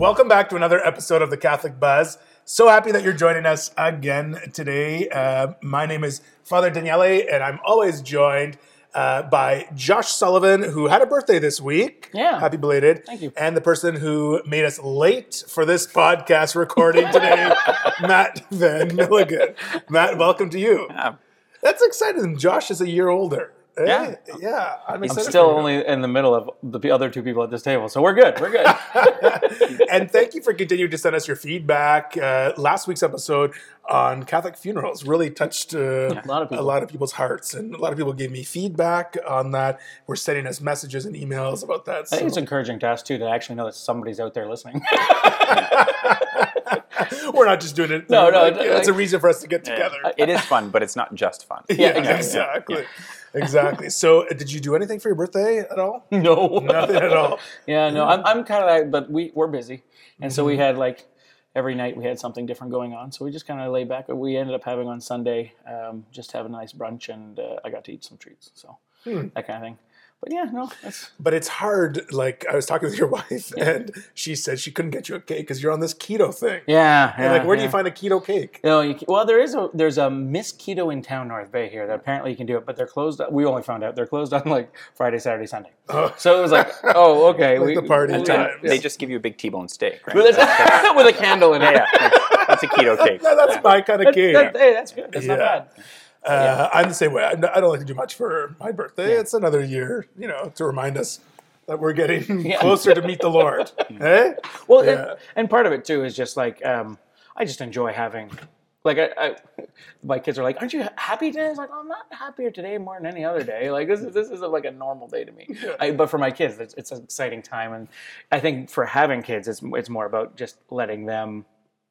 Welcome back to another episode of the Catholic Buzz. So happy that you're joining us again today. My name is Father Daniele, and I'm always joined by Josh Sullivan, who had a birthday this week. Yeah. Happy belated. Thank you. And the person who made us late for this podcast recording today, Matt Van Milligan. Matt, welcome to you. Yeah. That's exciting. Josh is a year older. Yeah. Yeah. I'm I'm excited still for you. only in the middle of the other two people at this table, so we're good. We're good. And thank you for continuing to send us your feedback. Last week's episode on Catholic funerals really touched a lot of people's hearts, and a lot of people gave me feedback on that. We're sending us messages and emails about that. I think it's encouraging to us too to actually know that somebody's out there listening. We're not just doing it. No, it's a reason for us to get together. It is fun, but it's not just fun. Yeah, exactly. Exactly. So, did you do anything for your birthday at all? No, Nothing at all. Yeah, no. I'm kind of like, but we're busy, and so we had like every night we had something different going on. So we just kind of lay back. We ended up having on Sunday, just having a nice brunch, and I got to eat some treats. So that kind of thing. But yeah, no, that's. But it's hard. Like, I was talking with your wife, and she said she couldn't get you a cake because you're on this keto thing. Yeah. And like, where do you find a keto cake? You know, well, there's a Miss Keto in town North Bay here that apparently you can do it, but they're closed. We only found out they're closed on like Friday, Saturday, Sunday. Oh. So it was like, oh, okay, Like the party time. They just give you a big T-bone steak, right? with a candle in it. Yeah, that's a keto cake. No, that's my kind of cake. Hey, that's good. That's not Yeah. bad. I'm the same way. I don't like to do much for my birthday. It's another year, to remind us that we're getting closer to meet the Lord. Eh? Well, Yeah. and part of it too is just like I just enjoy having. Like my kids are like, "Aren't you happy today?" I was like, "I'm not happier today more than any other day. Like this is like a normal day to me." But for my kids, it's an exciting time, and I think for having kids, it's more about just letting them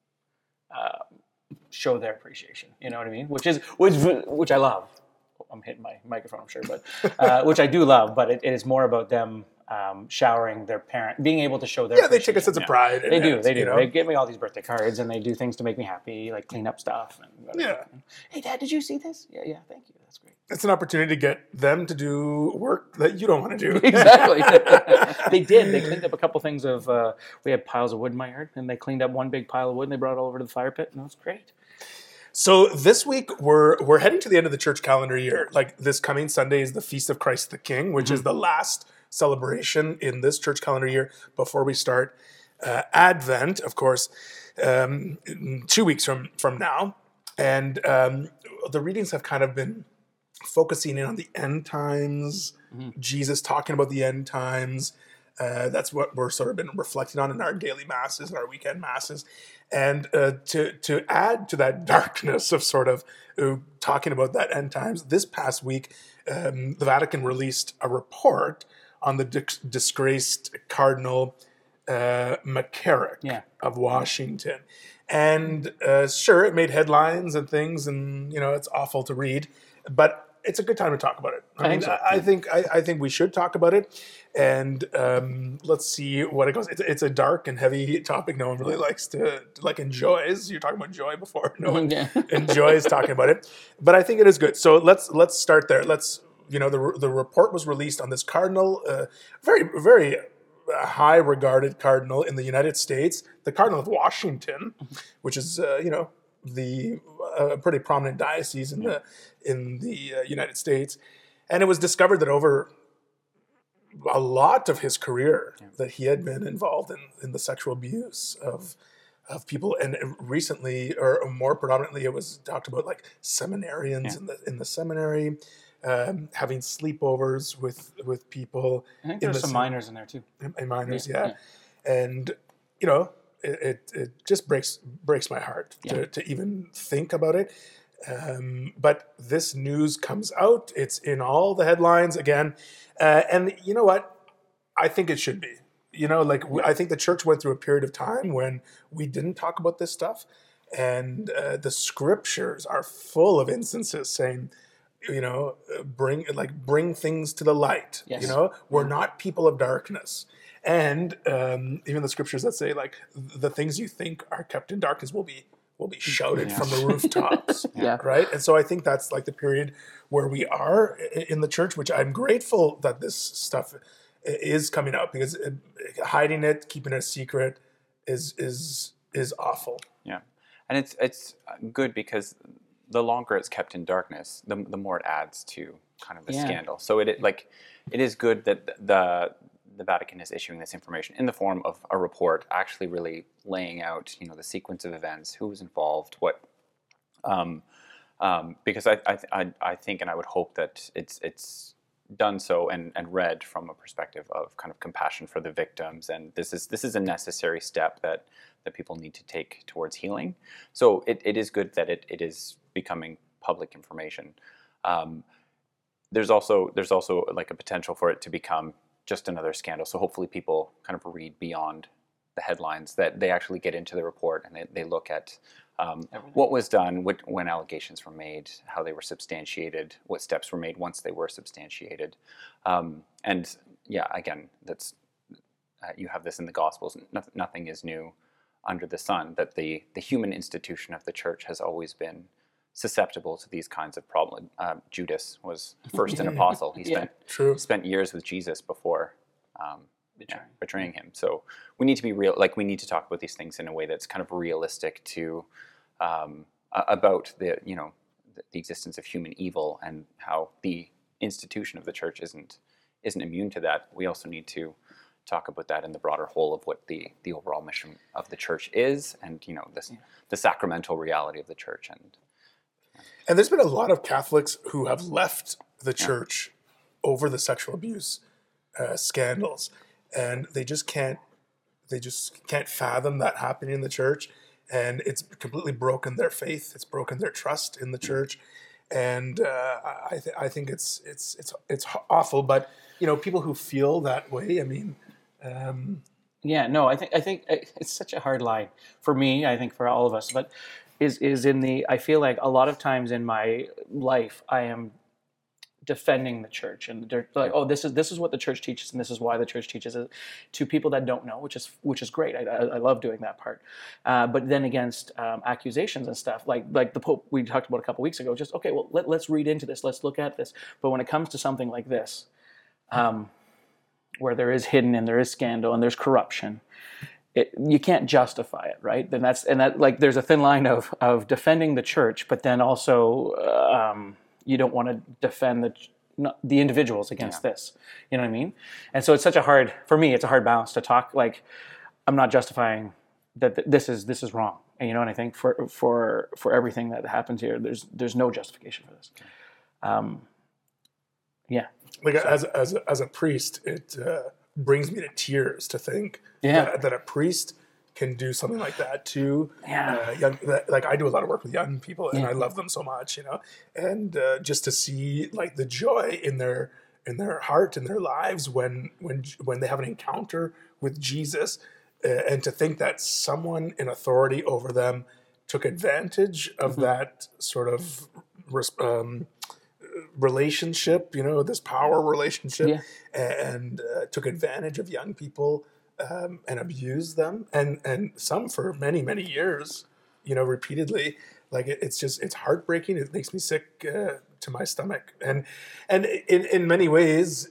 show their appreciation. You know what I mean? Which I love. I'm hitting my microphone, I'm sure, but which I do love. But it is more about them showering their parent, being able to show their. Yeah, they take a sense of pride. They do. You know? They give me all these birthday cards, and they do things to make me happy, like clean up stuff. And hey, Dad, did you see this? Yeah, thank you. That's great. It's an opportunity to get them to do work that you don't want to do. Exactly. They did. They cleaned up a couple things of. We had piles of wood in my yard, and they cleaned up one big pile of wood, and they brought it all over to the fire pit, and it was great. So this week we're heading to the end of the church calendar year. Like this coming Sunday is the Feast of Christ the King, which is the last celebration in this church calendar year before we start Advent, of course, 2 weeks from now. And the readings have kind of been focusing in on the end times, Jesus talking about the end times. That's what we're sort of been reflecting on in our daily masses and our weekend masses. And to add to that darkness of sort of talking about that end times, this past week, the Vatican released a report on the disgraced Cardinal McCarrick of Washington. And sure, it made headlines and things, and it's awful to read, but it's a good time to talk about it. I think we should talk about it, and let's see what it goes. It's a dark and heavy topic. No one really likes to enjoys. You're talking about joy before. No one enjoys talking about it, but I think it is good. So let's start there. The report was released on this cardinal, very very high regarded cardinal in the United States, the Cardinal of Washington, which is the pretty prominent diocese in the United States, and it was discovered that over a lot of his career that he had been involved in the sexual abuse of people, and recently, or more predominantly, it was talked about like seminarians in the seminary. Having sleepovers with people. I think there's some minors in there too. And minors, and it just breaks my heart to even think about it. But this news comes out. It's in all the headlines again, and you know what? I think it should be. I think the church went through a period of time when we didn't talk about this stuff, and the scriptures are full of instances saying, bring things to the light. Yes. We're not people of darkness. And even the scriptures that say like the things you think are kept in darkness will be shouted from the rooftops. Right. And so I think that's like the period where we are in the church, which I'm grateful that this stuff is coming out, because hiding it, keeping it a secret, is awful. Yeah, and it's good because the longer it's kept in darkness, the more it adds to kind of the scandal. So it is good that the Vatican is issuing this information in the form of a report, actually really laying out the sequence of events, who was involved, what. Because I think and I would hope that it's done so and read from a perspective of kind of compassion for the victims, and this is a necessary step that people need to take towards healing. So it is good that it is becoming public information. There's also like a potential for it to become just another scandal. So hopefully people kind of read beyond the headlines, that they actually get into the report and they look at what was done, when allegations were made, how they were substantiated, what steps were made once they were substantiated. And yeah, again, that's you have this in the Gospels. Nothing is new under the sun, that the human institution of the church has always been susceptible to these kinds of problems. Judas was first an apostle. He spent years with Jesus before betraying him. So we need to be real. Like, we need to talk about these things in a way that's kind of realistic to about the existence of human evil, and how the institution of the church isn't immune to that. We also need to talk about that in the broader whole of what the overall mission of the church is, and the sacramental reality of the church. And there's been a lot of Catholics who have left the church over the sexual abuse scandals, and they just can't fathom that happening in the church, and it's completely broken their faith. It's broken their trust in the church, and I think it's awful. But people who feel that way, I mean. I think it's such a hard line for me. I think for all of us, but is in the. I feel like a lot of times in my life, I am defending the church, and they're like, "Oh, this is what the church teaches, and this is why the church teaches it," to people that don't know, which is great. I love doing that part, but then against accusations and stuff like the Pope we talked about a couple weeks ago. Just okay, well let's read into this, let's look at this. But when it comes to something like this, where there is hidden and there is scandal and there's corruption, you can't justify it, right? Then that like there's a thin line of defending the church, but then also you don't want to defend the individuals against this. You know what I mean? And so it's for me, it's a hard balance to talk. Like, I'm not justifying that this is wrong. And and I think for everything that happens here, there's no justification for this. Like, as a priest, it brings me to tears to think that a priest can do something like that to like, I do a lot of work with young people, and I love them so much, and just to see like the joy in their heart, in their lives when they have an encounter with Jesus, and to think that someone in authority over them took advantage of that sort of relationship, this power relationship, and took advantage of young people, and abused them, and some for many, many years, repeatedly. Like, it's heartbreaking. It makes me sick to my stomach, and in many ways,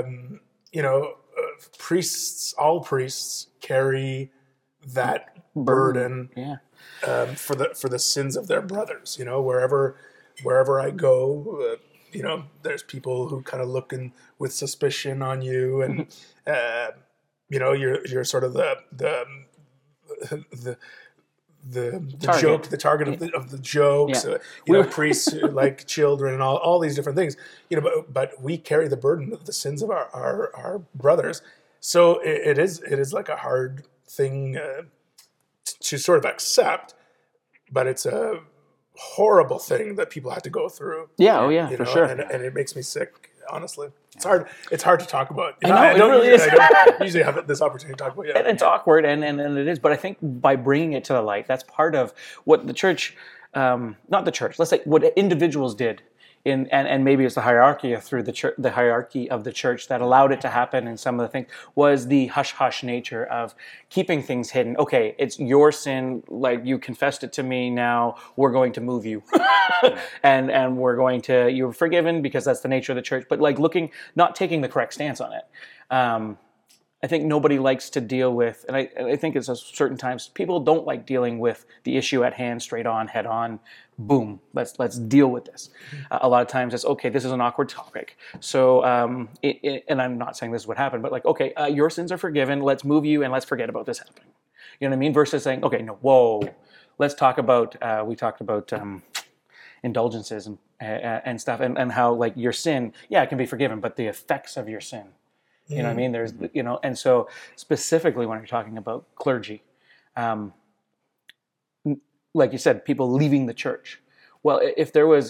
all priests carry that burden for the sins of their brothers. Wherever I go, there's people who kind of look with suspicion on you, and you're sort of the target. Joke, the target of the jokes. Priests like children and all these different things. But we carry the burden of the sins of our brothers. So it is like a hard thing to sort of accept, but it's a horrible thing that people have to go through. For sure. And it makes me sick, honestly. It's hard. It's hard to talk about. I know, it really is. I don't usually have this opportunity to talk about it. And it's awkward, and it is. But I think by bringing it to the light, that's part of what the church, not the church, let's say what individuals did, and maybe it's the hierarchy through the church, the hierarchy of the church that allowed it to happen. And some of the things was the hush-hush nature of keeping things hidden. Okay, it's your sin. Like, you confessed it to me. Now we're going to move you, and we're going to, you're forgiven because that's the nature of the church. But like not taking the correct stance on it. I think nobody likes to deal with, and I think it's a certain times people don't like dealing with the issue at hand, straight on, head on, boom. Let's deal with this. A lot of times it's okay. This is an awkward topic. So, and I'm not saying this is what happened, but like, okay, your sins are forgiven. Let's move you and let's forget about this happening. You know what I mean? Versus saying, okay, no, whoa, let's talk about. We talked about indulgences and stuff, and how like your sin, yeah, it can be forgiven, but the effects of your sin. You know what I mean? There's, and so specifically when you're talking about clergy, like you said, people leaving the church. Well, if there was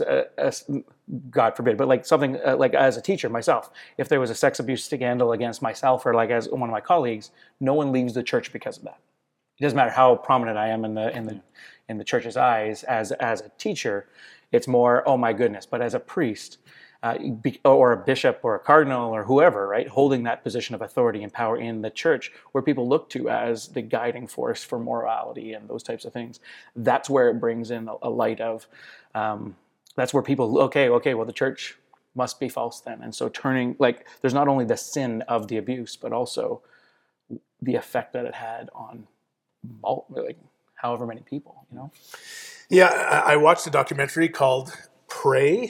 God forbid, but like something like as a teacher myself, if there was a sex abuse scandal against myself or like as one of my colleagues, no one leaves the church because of that. It doesn't matter how prominent I am in the church's eyes as a teacher. It's more, oh my goodness. But as a priest, or a bishop or a cardinal or whoever, right, holding that position of authority and power in the church where people look to as the guiding force for morality and those types of things, that's where it brings in a light of, that's where people, okay, well, the church must be false then. And so turning, like, there's not only the sin of the abuse, but also the effect that it had on, like, however many people, Yeah, I watched a documentary called Prey,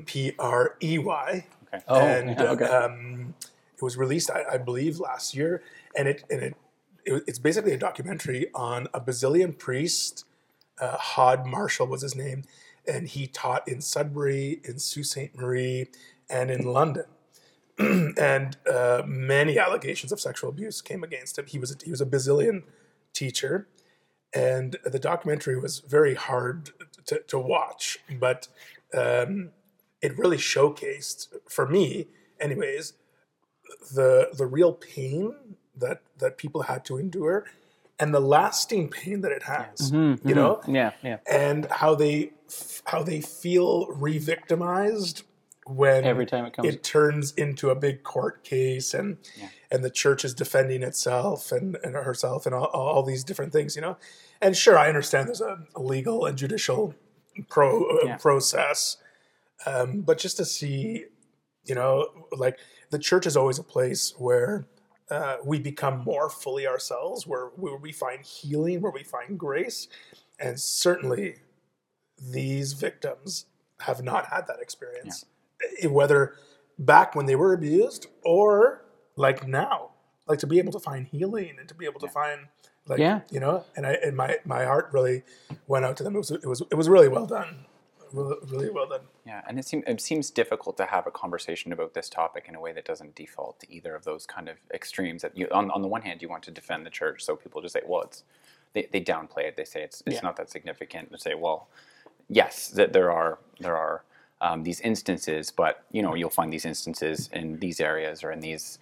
Prey. Okay. Oh, And yeah, okay. it was released, I believe, last year, and it's basically a documentary on a Basilian priest. Hod Marshall was his name, and he taught in Sudbury, in Sault Ste. Marie, and in London. And many allegations of sexual abuse came against him. He was a Basilian teacher, and the documentary was very hard to watch, but it really showcased, for me anyways, the real pain that people had to endure and the lasting pain that it has, Yeah. and how they feel re-victimized when Every time it comes. it turns into a big court case and the church is defending itself and herself and all these different things, And sure, I understand there's a legal and judicial process, but just to see, like the church is always a place where we become more fully ourselves, where we find healing, where we find grace, and certainly these victims have not had that experience, whether back when they were abused or like now, like to be able to find healing and to be able to find. And my heart really went out to them. It was really well done, really well done. Yeah, and it seems difficult to have a conversation about this topic in a way that doesn't default to either of those kind of extremes. That you, on the one hand, you want to defend the church, so people just say, well, they downplay it. They say it's not that significant. They say, well, yes, that there are these instances, but you'll find these instances in these areas or in these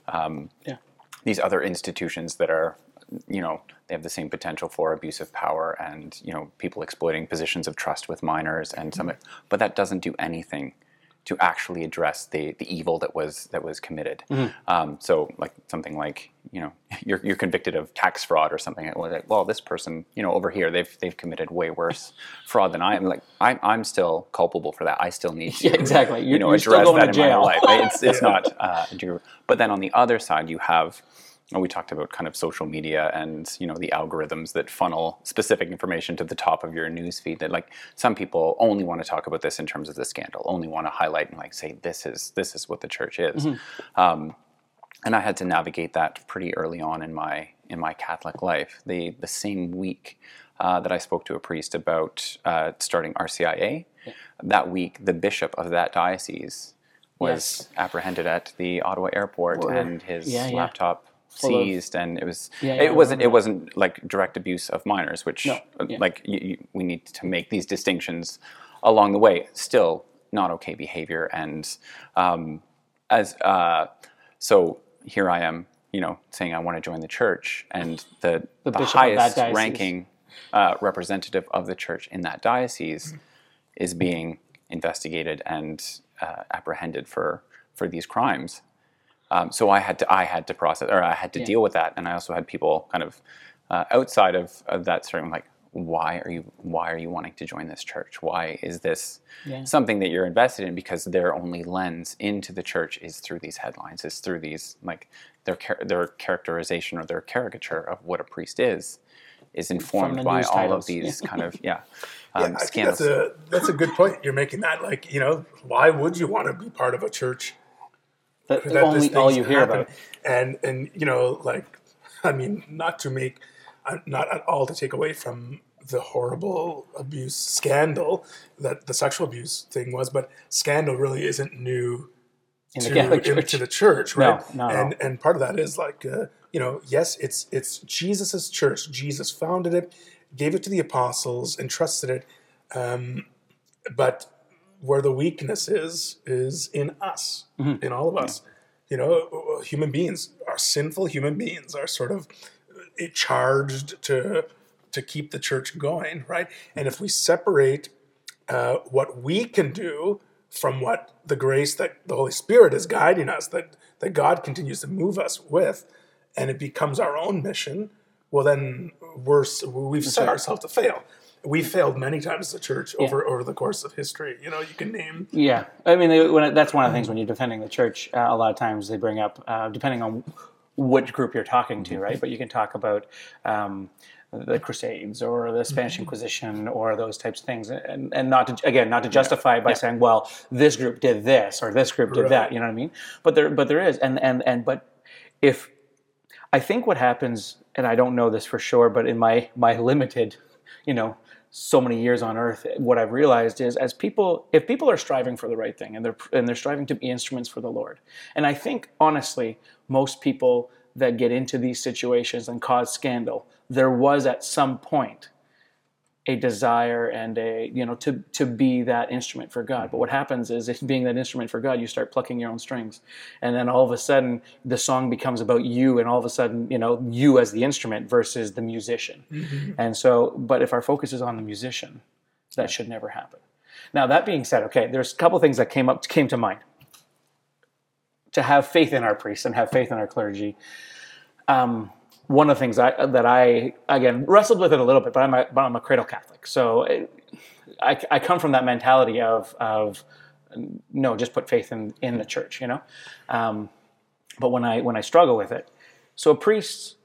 other institutions that are. They have the same potential for abuse of power and, people exploiting positions of trust with minors and but that doesn't do anything to actually address the evil that was committed. So like something like, you're convicted of tax fraud or something. Like, well, this person, over here, they've committed way worse fraud than I am. Like I'm still culpable for that. I still need to, exactly. You're address still going that to in jail. my life. It's not, but then on the other side, you have, we talked about kind of social media and the algorithms that funnel specific information to the top of your newsfeed. That like some people only want to talk about this in terms of the scandal, only want to highlight and like say this is what the church is. And I had to navigate that pretty early on in my Catholic life. The same week that I spoke to a priest about starting RCIA, that week the bishop of that diocese was apprehended at the Ottawa airport and his laptop seized, and it wasn't like direct abuse of minors, which we need to make these distinctions along the way. Still not okay behavior, and so here I am, saying I want to join the church, and the highest ranking representative of the church in that diocese is being investigated and apprehended for these crimes. So I had to process, or I had to deal with that, and I also had people kind of outside of that starting like, why are you wanting to join this church? Why is this Yeah. something that you're invested in? Because their only lens into the church is through these headlines, is through these, like, their characterization or their caricature of what a priest is informed the by news all titles. of these kind of I think scandals. that's a good point. You're making that, like, why would you want to be part of a church That that only this all thing's you hear about. happening? And like, I mean, not at all to take away from the horrible abuse scandal that the sexual abuse thing was, but scandal really isn't new In the Catholic Church. to the church, right? No, not at all. And part of that is like, yes, it's Jesus's church. Jesus founded it, gave it to the apostles, entrusted it. But where the weakness is in us, in all of us. Human beings are sinful. Human beings are sort of charged to keep the church going, right? And if we separate what we can do from what the grace that the Holy Spirit is guiding us, that God continues to move us with, and it becomes our own mission, well, then we've set ourselves to fail. We've failed many times as a church over the course of history. You can name. Yeah, I mean, that's one of the things when you're defending the church. A lot of times they bring up, depending on which group you're talking to, right? But you can talk about the Crusades or the Spanish Inquisition or those types of things, and not to justify it by saying, well, this group did this or this group did that. You know what I mean? But there is, but if I think what happens, and I don't know this for sure, but in my limited, so many years on earth, what I've realized is if people are striving for the right thing and they're striving to be instruments for the Lord, and I think honestly, most people that get into these situations and cause scandal, there was at some point a desire and to be that instrument for God. But what happens is, if being that instrument for God, you start plucking your own strings, and then all of a sudden the song becomes about you, and all of a sudden you as the instrument versus the musician. And so, but if our focus is on the musician, that should never happen. Now, that being said, okay, there's a couple things that came to mind. To have faith in our priests and have faith in our clergy. One of the things that I again wrestled with it a little bit, but I'm a cradle Catholic, so I come from that mentality of no, just put faith in the church, But when I struggle with it, so a priest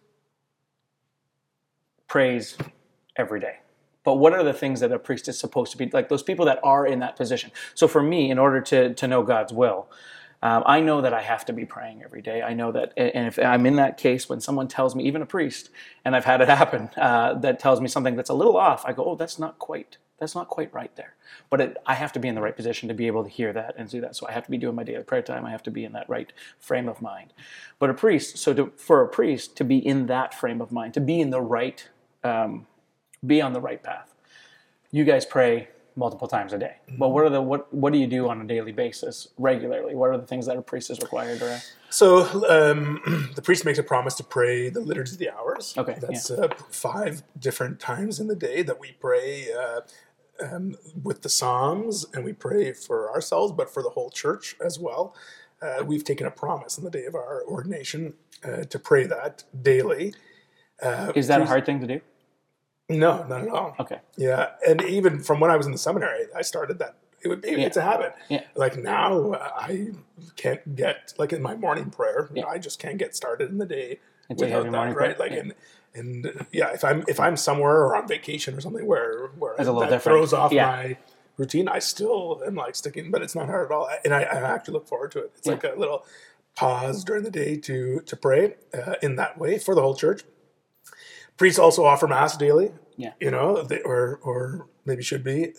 prays every day. But what are the things that a priest is supposed to be, like those people that are in that position? So for me, in order to know God's will, I know that I have to be praying every day. I know that, and if I'm in that case when someone tells me, even a priest, and I've had it happen, that tells me something that's a little off, I go, oh, that's not quite right there. But I have to be in the right position to be able to hear that and do that. So I have to be doing my daily prayer time. I have to be in that right frame of mind. But a priest, for a priest to be in that frame of mind, to be in the right, be on the right path. You guys pray multiple times a day. But what do you do on a daily basis regularly? What are the things that a priest is required to? So the priest makes a promise to pray the Liturgy of the Hours. Okay, That's 5 different times in the day that we pray with the Psalms, and we pray for ourselves, but for the whole church as well. We've taken a promise on the day of our ordination to pray that daily. Is that a hard thing to do? No, not at all. Okay. Yeah, and even from when I was in the seminary, I started that. It's a habit. Yeah. Like now, I can't get, like in my morning prayer, I just can't get started in the day Until you have your morning right? prayer. Like if I'm somewhere or on vacation or something where It's a little that different. throws off my routine, I still am like sticking, but it's not hard at all, and I actually look forward to it. It's like a little pause during the day to pray in that way for the whole church. Priests also offer Mass daily, or maybe should be.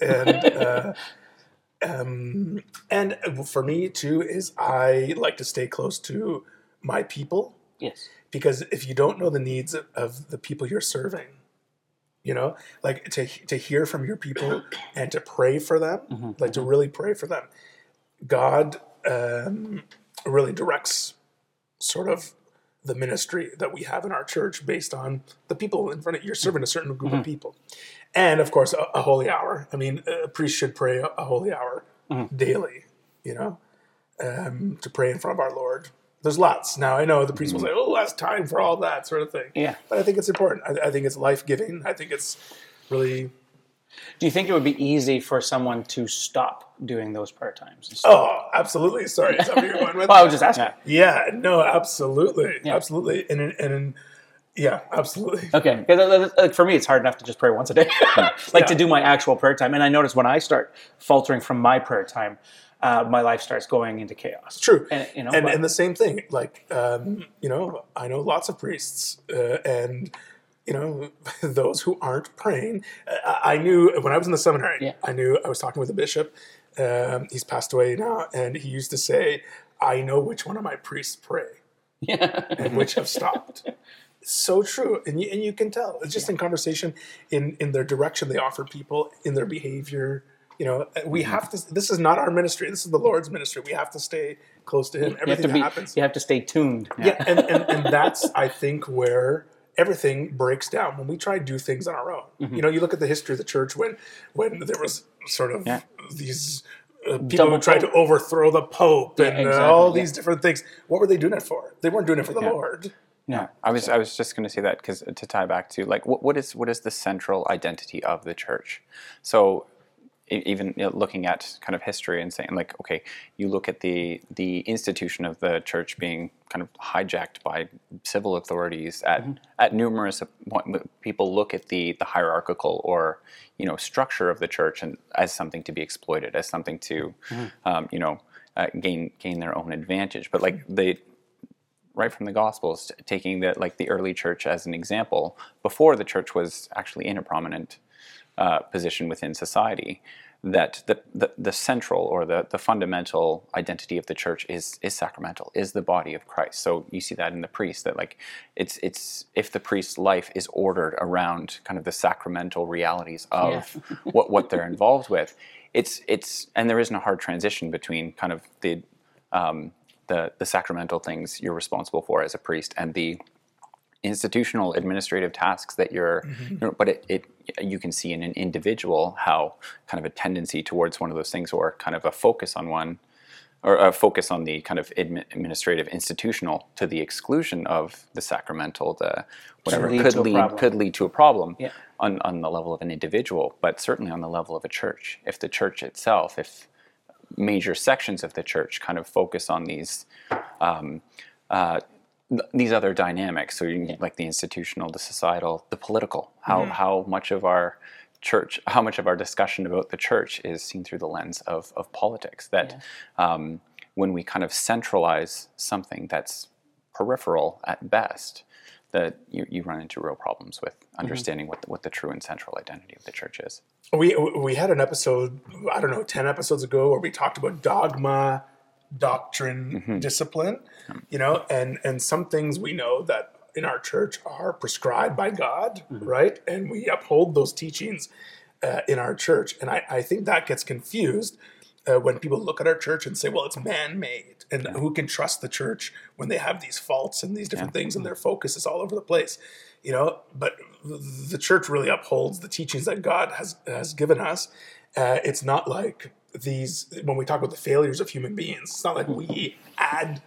And for me, too, is I like to stay close to my people. Yes. Because if you don't know the needs of the people you're serving, like to hear from your people and to pray for them, to really pray for them, God really directs sort of the ministry that we have in our church based on the people in front of you. You're serving a certain group of people. And of course, a holy hour. I mean, a priest should pray a holy hour daily, to pray in front of our Lord. There's lots. Now, I know the priest will say, oh, that's time for all that sort of thing. Yeah. But I think it's important. I think it's life-giving. I think it's really. Do you think it would be easy for someone to stop doing those prayer times? Oh, absolutely. Sorry, is that where you're going with? Well, I was just asking. Yeah, no, absolutely, absolutely, and yeah, absolutely. Okay, because for me, it's hard enough to just pray once a day, to do my actual prayer time. And I notice when I start faltering from my prayer time, my life starts going into chaos. True, and the same thing. Like, I know lots of priests, and those who aren't praying. I knew when I was in the seminary. Yeah. I was talking with a bishop. He's passed away now, and he used to say, "I know which one of my priests pray, and which have stopped." So true, and you can tell. It's just in conversation, in their direction they offer people, in their behavior. We have to. This is not our ministry. This is the Lord's ministry. We have to stay close to Him. Everything that happens. You have to stay tuned. Yeah, and that's, I think, where everything breaks down when we try to do things on our own. You look at the history of the church when there was sort of these people who tried to overthrow the Pope and all these different things. What were they doing it for? They weren't doing it for the Lord. Yeah, I was just going to say that because to tie back to like what is the central identity of the church? So even looking at kind of history and saying like, okay, you look at the institution of the church being kind of hijacked by civil authorities at numerous people look at the hierarchical or structure of the church and as something to be exploited, as something to gain their own advantage. But like right from the Gospels, taking the early church as an example, before the church was actually in a prominent position within society, that the central or the fundamental identity of the church is sacramental, is the body of Christ. So you see that in the priest, that like it's if the priest's life is ordered around kind of the sacramental realities of what they're involved with, it's and there isn't a hard transition between kind of the sacramental things you're responsible for as a priest and the institutional administrative tasks that you're but you can see in an individual how kind of a tendency towards one of those things, or kind of a focus on one, or a focus on the kind of administrative institutional to the exclusion of the sacramental, the whatever could lead to a problem on the level of an individual, but certainly on the level of a church. If the church itself, if major sections of the church kind of focus on these other dynamics, so you can get like the institutional, the societal, the political, how much of our church, how much of our discussion about the church is seen through the lens of politics, that when we kind of centralize something that's peripheral at best, that you run into real problems with understanding what the true and central identity of the church is. We had an episode, I don't know, 10 episodes ago, where we talked about dogma, doctrine, discipline, and some things we know that in our church are prescribed by God, right? And we uphold those teachings in our church. And I think that gets confused when people look at our church and say, well, it's man-made. And who can trust the church when they have these faults and these different things and their focus is all over the place? But the church really upholds the teachings that God has given us. It's not like when we talk about the failures of human beings, it's not like we add,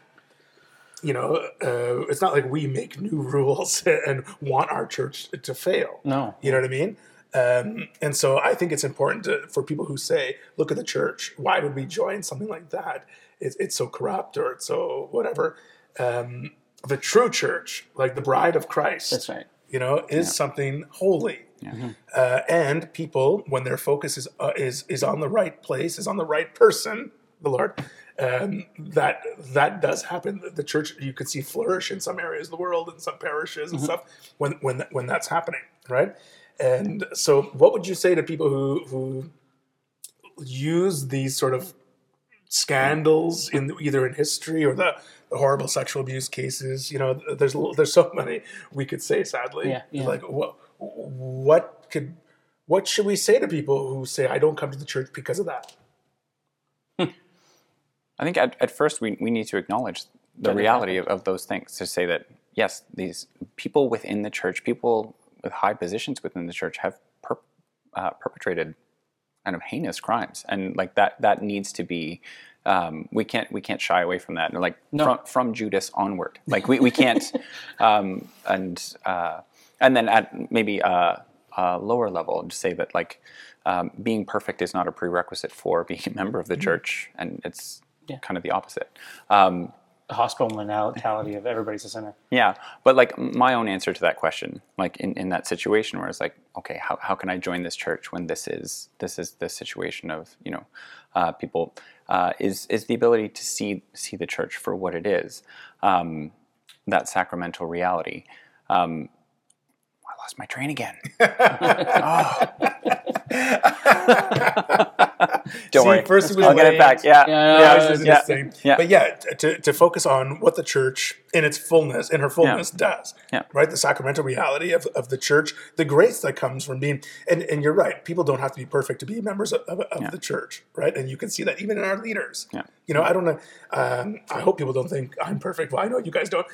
it's not like we make new rules and want our church to fail. No. You know what I mean? And so I think it's important for people who say, look at the church, why would we join something like that? It's so corrupt, or it's so whatever. The true church, like the bride of Christ, that's right, is something holy. And people, when their focus is on the right place, is on the right person, the Lord, that does happen. The church, you could see flourish in some areas of the world, in some parishes and stuff, when that's happening, right? And so what would you say to people who use these sort of scandals either in history or the horrible sexual abuse cases? There's so many we could say, sadly. Like what should we say to people who say, I don't come to the church because of that? I think at first we need to acknowledge the reality of those things, to say that yes, these people within the church, people with high positions within the church, have perpetrated kind of heinous crimes, and like that needs to be. We can't shy away from that. And like from Judas onward, like we can't. And then at maybe lower level and say that like being perfect is not a prerequisite for being a member of the church, and it's kind of the opposite. The hospital mentality of everybody's a sinner. Yeah, but like my own answer to that question, like in that situation where it's like, okay, how can I join this church when this is the situation of people is the ability to see the church for what it is, that sacramental reality. I lost my train again. Don't worry. First I'll get it back. Yeah. But to focus on what the church in its fullness, in her fullness, does. Yeah. Right? The sacramental reality of the church, the grace that comes from being, and you're right, people don't have to be perfect to be members of the church, right? And you can see that even in our leaders. Yeah. I don't know. I hope people don't think I'm perfect. Well, I know you guys don't.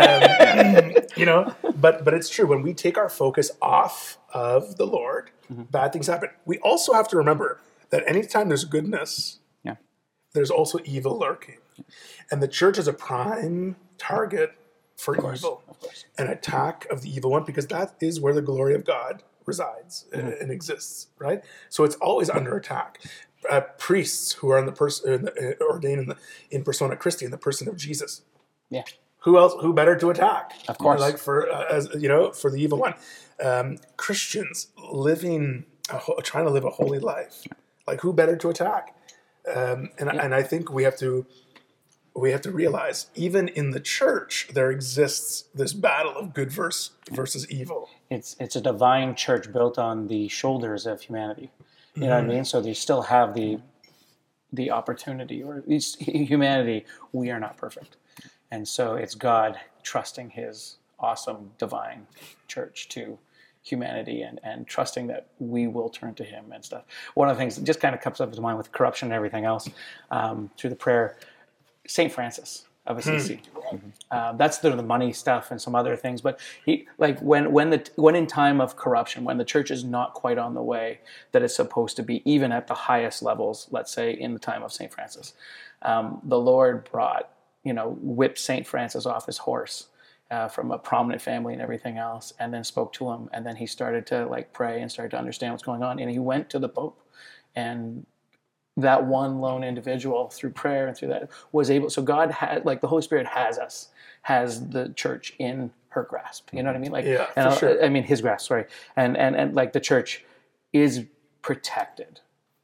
But it's true. When we take our focus off of the Lord, bad things happen. We also have to remember that anytime there's goodness, there's also evil lurking. And the church is a prime target for evil, an attack of the evil one, because that is where the glory of God resides and exists, right? So it's always under attack. Priests who are ordained in persona Christi, in the person of Jesus. Yeah. Who better to attack? Of course. Like for the evil one. Christians trying to live a holy life. Like who better to attack? And I think we have to realize, even in the church, there exists this battle of good versus evil. It's a divine church built on the shoulders of humanity. You know what I mean? So they still have the opportunity, or at least humanity, we are not perfect. And so it's God trusting his awesome divine church to humanity and trusting that we will turn to him and stuff. One of the things that just kind of comes up to mind with corruption and everything else, through the prayer, St. Francis of Assisi. That's the money stuff and some other things, but he, like when in time of corruption, when the church is not quite on the way that it's supposed to be, even at the highest levels, let's say in the time of St. Francis, the Lord whipped St. Francis off his horse from a prominent family and everything else, and then spoke to him, and then he started to pray and started to understand what's going on, and he went to the Pope, and that one lone individual, through prayer and through that, was able. So God had, the Holy Spirit has the church in her grasp. You know what I mean? For sure. I mean his grasp. Sorry, and the church is protected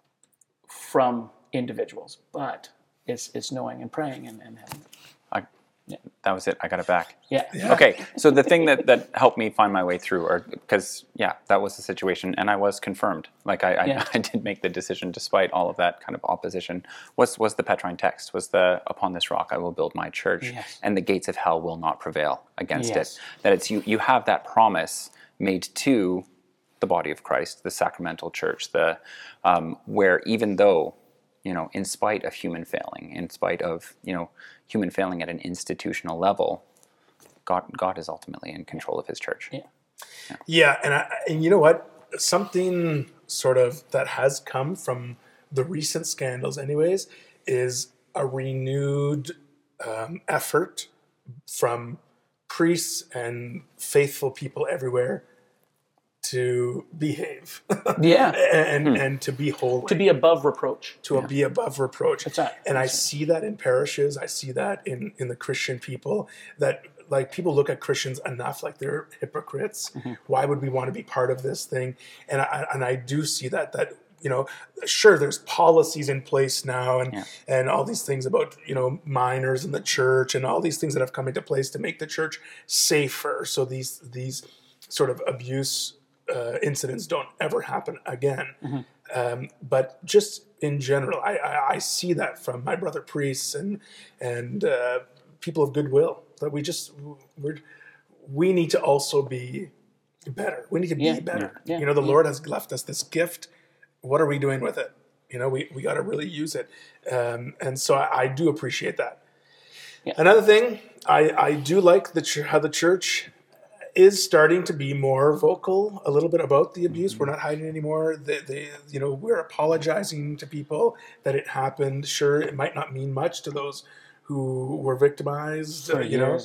from individuals, but it's knowing and praying and That was it. I got it back. Yeah. Okay. So the thing that helped me find my way through, because that was the situation, and I was confirmed. I did make the decision despite all of that kind of opposition. Was the Petrine text? Was upon this rock I will build my church, and the gates of hell will not prevail against it. That it's you have that promise made to the body of Christ, the sacramental church, where even though, in spite of human failing, in spite of, human failing at an institutional level, God is ultimately in control of his church. Yeah, and you know what? Something sort of that has come from the recent scandals anyways is a renewed effort from priests and faithful people everywhere to behave, and to be holy, to be above reproach, be above reproach. That's right. And I see that in parishes. I see that in the Christian people, that people look at Christians enough like they're hypocrites. Why would we want to be part of this thing? And I do see that sure, there's policies in place now and all these things about minors in the church and all these things that have come into place to make the church safer, so these sort of abuse incidents don't ever happen again. But just in general, I see that from my brother priests and people of goodwill, that we need to also be better. We need to be better. The Lord has left us this gift. What are we doing with it? We got to really use it. And so I do appreciate that. Another thing, I do like how the church is starting to be more vocal a little bit about the abuse. We're not hiding anymore. We're apologizing to people that it happened. Sure, it might not mean much to those who were victimized,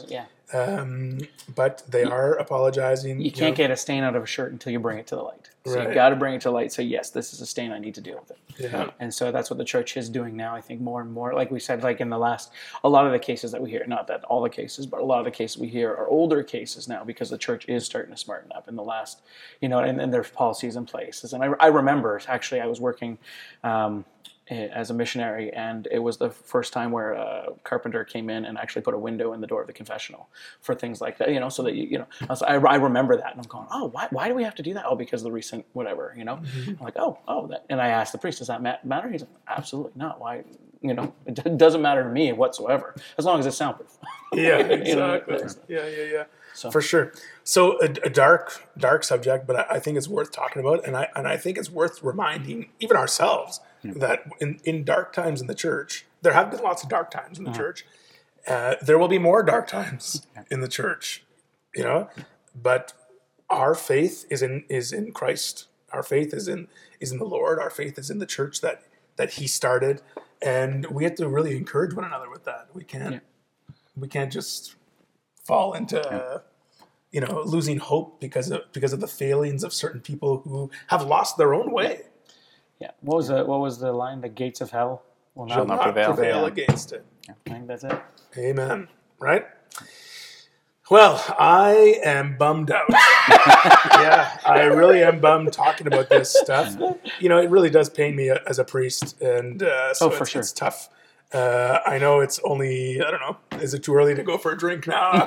But they are apologizing. You can't get a stain out of a shirt until you bring it to the light. So Right. you got to bring it to the light. So yes, this is a stain. I need to deal with it. Yeah. And so that's what the church is doing now. I think more and more, like we said, like in the last, a lot of the cases that we hear, not that all the cases, but a lot of the cases we hear are older cases now because the church is starting to smarten up in the last, and there's policies in place. And I remember actually I was working as a missionary, and it was the first time where a carpenter came in and actually put a window in the door of the confessional for things like that, so that I remember that, and I'm going, oh, why do we have to do that? Oh, because of the recent whatever, I'm like, that. And I asked the priest, does that matter? He's like, absolutely not. Why? It doesn't matter to me whatsoever as long as it's soundproof. Yeah, exactly. Yeah. So. For sure. So a dark subject, but I think it's worth talking about, and I think it's worth reminding even ourselves that in dark times in the church, there have been lots of dark times in the church. There will be more dark times in the church, But our faith is in Christ. Our faith is in the Lord. Our faith is in the church that He started, and we have to really encourage one another with that. We can't just fall into losing hope because of the failings of certain people who have lost their own way. Yeah. What was the line? The gates of hell will Shall not prevail against it. Yeah, I think that's it. Amen. Right? Well, I am bummed out. Yeah, I really am bummed talking about this stuff. It really does pain me as a priest, and it's tough. I know it's only, I don't know, is it too early to go for a drink now?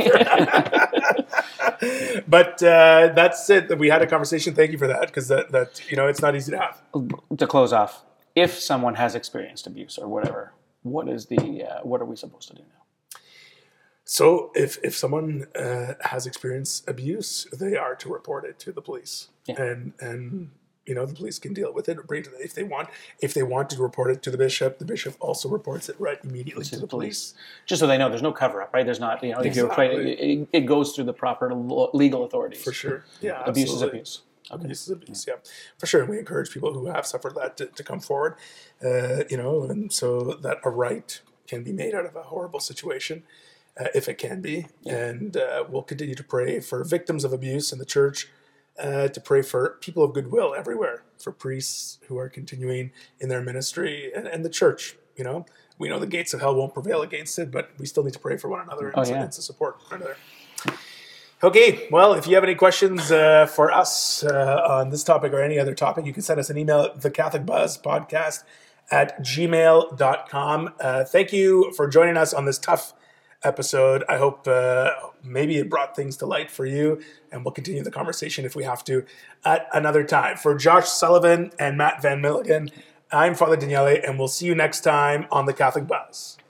But that's it. We had a conversation. Thank you for that, because that it's not easy to have. To close off, if someone has experienced abuse or whatever, what are we supposed to do now? So if someone has experienced abuse, they are to report it to the police, and the police can deal with it or bring it to if they want. If they want to report it to the bishop also reports it right immediately to the police. Just so they know there's no cover up, right? There's not, if you're playing, it goes through the proper legal authorities. For sure. Yeah. Abuse is abuse. Okay. Abuse is abuse, yeah. For sure. And we encourage people who have suffered that to come forward, and so that a right can be made out of a horrible situation. If it can be. And we'll continue to pray for victims of abuse in the church, to pray for people of goodwill everywhere, for priests who are continuing in their ministry, and the church. We know the gates of hell won't prevail against it, but we still need to pray for one another and to support one another. Okay, well, if you have any questions for us on this topic or any other topic, you can send us an email at thecatholicbuzzpodcast@gmail.com. Thank you for joining us on this tough episode. I hope maybe it brought things to light for you, and we'll continue the conversation if we have to at another time. For Josh Sullivan and Matt Van Milligan, I'm Father Daniele, and we'll see you next time on The Catholic Buzz.